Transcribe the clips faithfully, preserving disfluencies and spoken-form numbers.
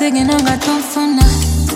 sigina nga tonfuna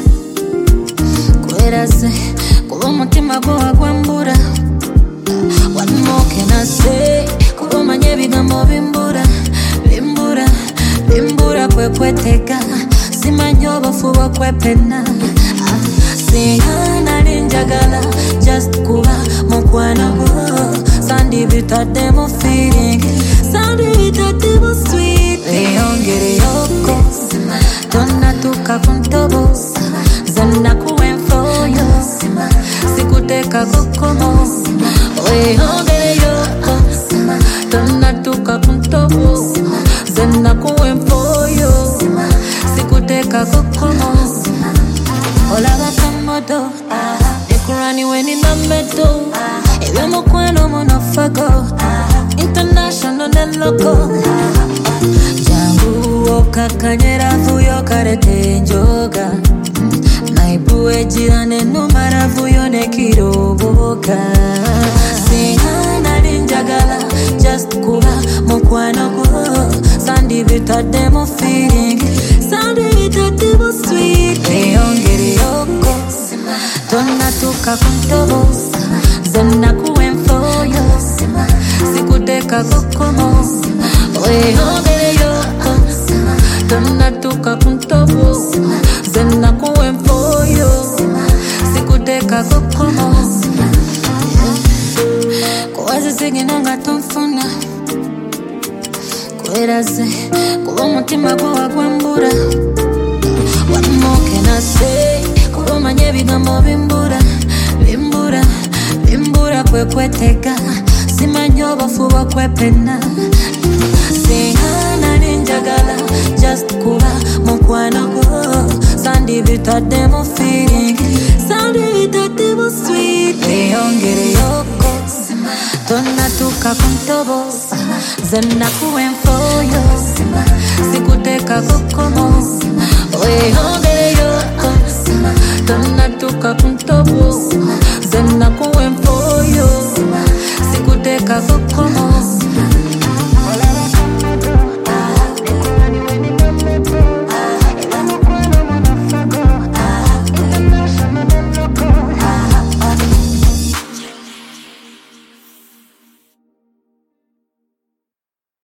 kwerase kuba omutima gwo wagwambura. What more can I say? Kuba omanye ebigambo bimbura bimbura bimbura kwe kweteka simanyi obufu bw'okwepena. Singa nali njagala just kuba mukwano gwo sandi bitadde mu feeling sandi bitadde mu sweet. Eyongereyoko tonatuuka ku ntobo nze nakuwenfoyo sikuteeka kukomo. Eyongereyoko tonatuuka ku ntobo nze nakuwenfoyo sikuteeka kukomo. Olaba kamodo ekurani wenina medo ebyomukwano munofago international ne local. Jangu okakanyera vuyo karete njoga naibu ejira nenumara vuyo nekiroboka. Singa nali njagala just kuba mukwano gwo sandi bitadde mu feeling sandi bitadde mu sweet. Eyongereyoko tonatuuka ku ntobo nze nakuwenfoyo sikuteeka kukomo. Eyongereyoko tonatuuka ku ntobo nze nakuwenfoyo sikuteeka kukomo. Kuwaze sigina nga tonfuna kwerase kuba omutima gwo wagwambura. What more can I say? Kuba omanye ebigambo bimbura bimbura bimbura kwe kweteka simanyi obufu bw'okwepena. Singa nali njagala just kuba mukwano gwo sandi bitadde mu feeling sandi bitadde mu sweet. Eyongereyoko tonatuuka ku ntobo nze nakuwenfoyo sikuteeka kukomo.